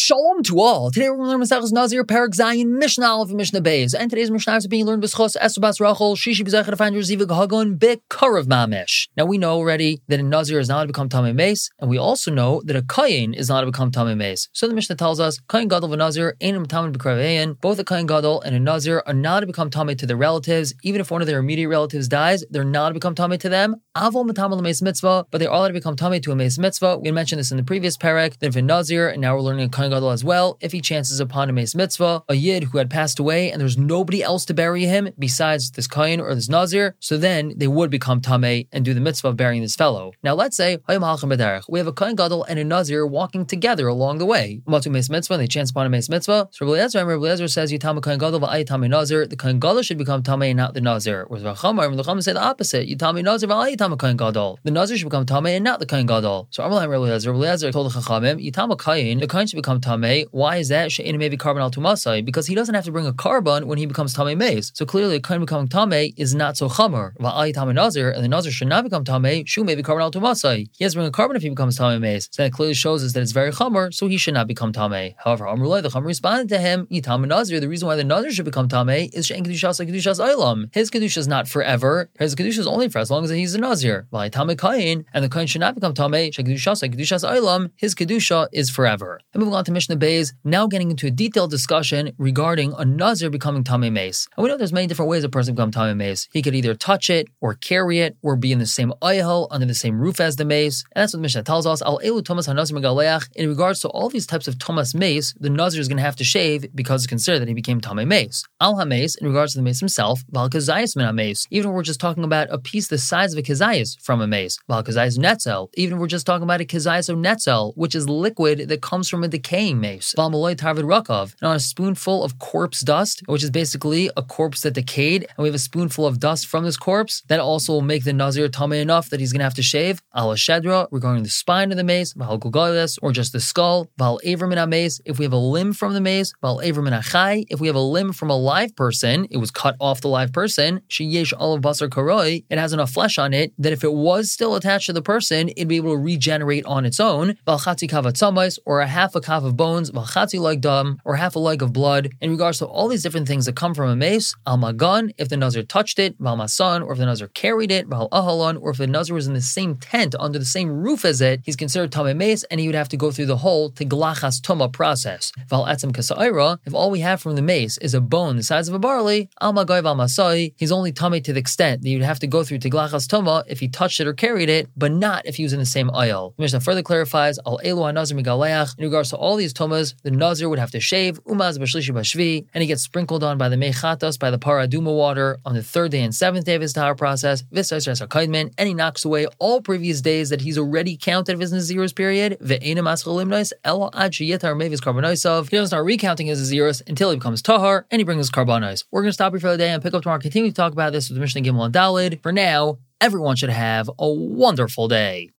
Shalom to all. Today we're going to learn Maseches Nazir, Perek Zayin, Mishnah Aleph, and Mishnah Beis. And today's Mishnah is being learned b'schos Esther Bas Rachel, Shishi b'zechah to find Reziva Gahagon B'Karav Mamish. Now we know already that a Nazir is not to become Tamei Meis, and we also know that a Kayin is not to become Tamei Meis. So the Mishnah tells us, Kayin Gadol v'Nazir, Einam Tamei B'Karav. Both a Kayin Gadol and a Nazir are not to become Tamei to their relatives. Even if one of their immediate relatives dies, they're not to become Tamei to them. Avol Matamel L'Meis Mitzvah, but they are allowed to become Tamei to a Meis Mitzvah. We mentioned this in the previous Perek, that if a Nazir, and now we're learning a Kayin Gadol as well, if he chances upon a Meis Mitzvah, a Yid who had passed away, and there's nobody else to bury him besides this Kayin or this Nazir, so then they would become Tamei and do the mitzvah of burying this fellow. Now let's say, we have a Kayin Gadol and a Nazir walking together along the way. Matu Meis Mitzvah, and they chance upon a Meis Mitzvah. So Rabbi Eliezer says, Yitam Kayin Gadol v'ay Tamei Nazir, the Kayin Gadol should become Tamei and not the Nazir. Whereas the Chachamim say the opposite, Yitam Nazir v'ay Tam Kayin Gadol. The Nazir should become Tamei and not the Kayin Gadol. So Rabbi Eliezer told the Chachamim, Yitam Kayin, the Kayin should become Tamei. Why is that? Maybe carbon al tumasai, because he doesn't have to bring a carbon when he becomes Tamei Meis. So clearly a Kayin becoming Tamei is not so chamor. Va'ay Tamei Nazir, and the Nazir should not become Tamei, shu maybe carbon al tumasai. He has to bring a carbon if he becomes Tamei Meis. So that clearly shows us that it's very chamor, so he should not become Tamei. However, Amrullah, the Chachamim responded to him, Yitam Nazir, the reason why the Nazir should become Tamei is she'en kedushas kedushas olam. His kedusha is not forever. His kedusha is only for as long as he's a Nazir. Va'ay Tamei Kayin, and the Kayin should not become Tamei, she'en kedushas olam. His kedusha is forever. Then moving on to Mishnah Beis, now getting into a detailed discussion regarding a Nazir becoming Tamei Meis. And we know there's many different ways a person becomes Tamei Meis. He could either touch it, or carry it, or be in the same ayhel, under the same roof as the mace. And that's what the Mishnah tells us. Al elu Thomas HaNazir Megaleach. In regards to all these types of Thomas Meis, the Nazir is going to have to shave because it's considered that he became Tamei Meis. Al HaMeis, in regards to the mace himself, Val Kazayas Min HaMeis. Even if we're just talking about a piece the size of a Kazayas from a mace. Val Kazayas Netzel. Even if we're just talking about a Kazayas of Netzel, which is liquid that comes from a decaying mace. Val Maloi Tarvid Rakav. And on a spoonful of corpse dust, which is basically a corpse that decayed, and we have a spoonful of dust from this corpse, that also will make the Nazir Tamei enough that he's going to have to shave. Al Shedra, regarding the spine of the mace, Val Gulgalis, or just the skull, Val Avram in a mace, if we have a limb from the mace, Val Avram in a chai, if we have a limb from a live person, it was cut off the live person, Sheyesh Olav Basar Karoi, it has enough flesh on it that if it was still attached to the person, it'd be able to regenerate on its own, Val Chatzi Kavat Samais, or a half a kav of bones, Val Chatzi like dam, or half a leg of blood. In regards to all these different things that come from a mace, Al Magan, if the Nazir touched it, Val Masan, or if the Nazir carried it, Val Ahalon, or if the Nazir was in the same tent under the same roof as it, he's considered Tamei Meis, and he would have to go through the whole Tiglachas Tuma process. Val Etzem Kasaira, if all we have from the mace is a bone the size of a barley, Al Magai Val Masai, he's only Tamei to the extent that you'd have to go through Tiglachas Tuma if he touched it or carried it, but not if he was in the same aisle. The Mishnah further clarifies, Al Elu HaNazir Megaleach, in regards to all these Tumas, the Nazir would have to shave, Umaz B'Shlishi B'Shvi, and he gets sprinkled on by the Mechatas, by the Paraduma water, on the third day and seventh day of his Tahar process, and he knocks away all previous days that he's already counted of his Nazirus period. He doesn't start recounting his Nazirus until he becomes Tahar, and he brings his Karbanos. We're going to stop here for the day and pick up tomorrow, continue to talk about this with the Mishnah Gimel and Dalid. For now, everyone should have a wonderful day.